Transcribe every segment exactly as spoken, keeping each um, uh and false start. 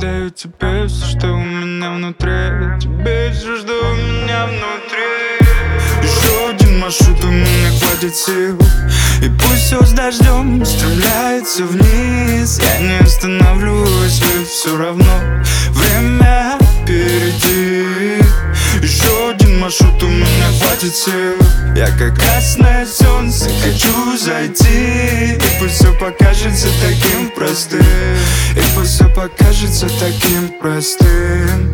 даю тебе все, что у меня внутри. Тебе все, что у меня внутри. Еще один маршрут, у меня хватит сил. И пусть все с дождем стремляется вниз, я не остановлюсь, ведь все равно время впереди. Еще один маршрут, у меня хватит сил. Я как красное солнце хочу зайти. И пусть все покажется таким простым. И пусть все покажется таким простым.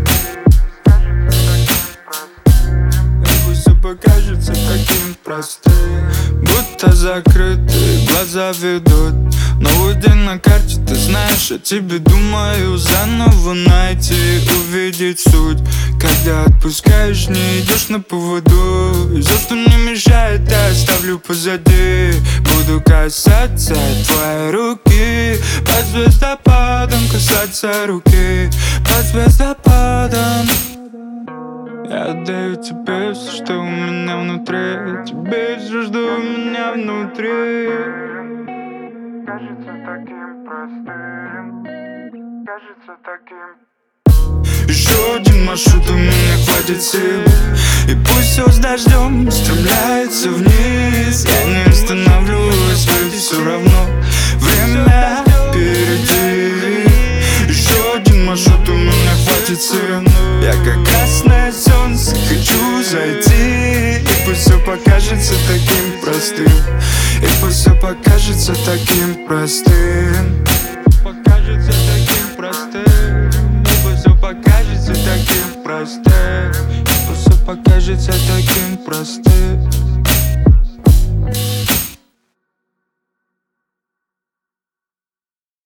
Покажется таким простым. Будто закрытые глаза ведут. Новый день на карте, ты знаешь, о тебе думаю. Заново найти, увидеть суть. Когда отпускаешь, не идешь на поводу. И все, что мне мешает, я оставлю позади. Буду касаться твоей руки. Под звездопадом касаться руки. Под звездопадом. Я отдаю тебе все, что у меня внутри. Тебе все, что у меня внутри. Кажется таким простым. Кажется таким. Еще один маршрут, у меня хватит сил. И пусть все с дождем стремляется вниз, я не остановлюсь, ведь все равно время впереди. Еще один маршрут, у меня хватит сил. Я как красное солнце хочу зайти. И пусть все покажется таким простым. И пусть все покажется таким простым. Покажется таким простым. И пусть все покажется таким простым. И пусть все покажется таким простым.